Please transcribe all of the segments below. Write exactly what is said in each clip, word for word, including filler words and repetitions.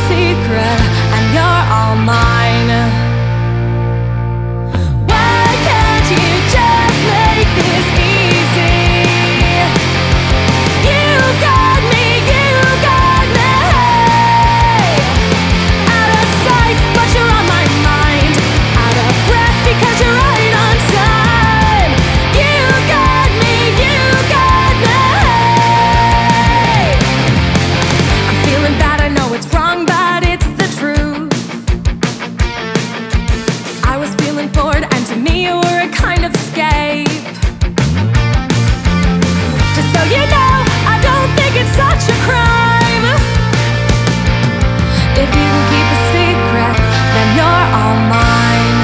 secret and you're all mine. Why can't you just make this easy? You got me, you got me. Out of sight, but you're on my mind. Out of breath because you're right on time. You got me, you got me. I'm feeling bad, I know it's wrong, but it's the truth. I was feeling bored, and to me you were a kind of escape. Just so you know, I don't think it's such a crime. If you can keep a secret, then you're all mine.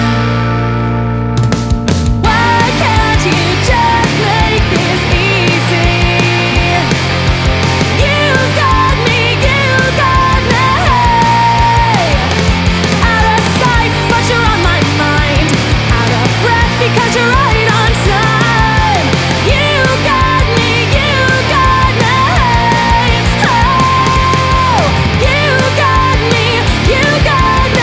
Why can't you just make this easy? You got me, you got me. Out of sight, but you're on my mind. Out of breath because you're right on time. You got me, you got me. Oh, you got me, you got me.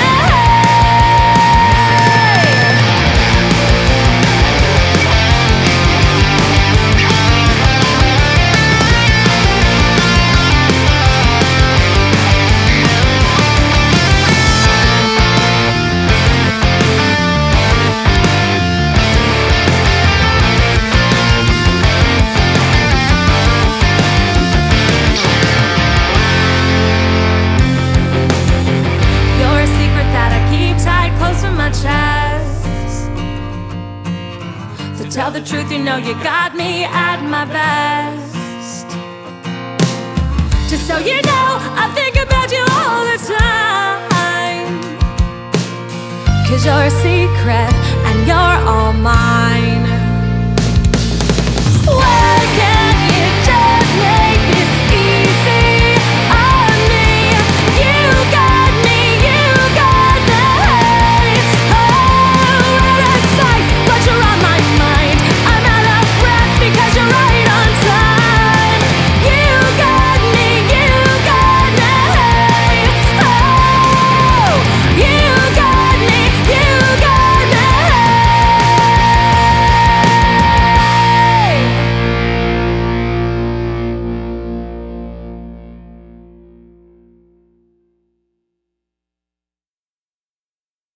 You're a secret that I keep tight close to my chest. To tell the truth, you know you got me at my best. Just so you know, I think about you all the time. Cause you're a secret and you're all mine. Why can't you just make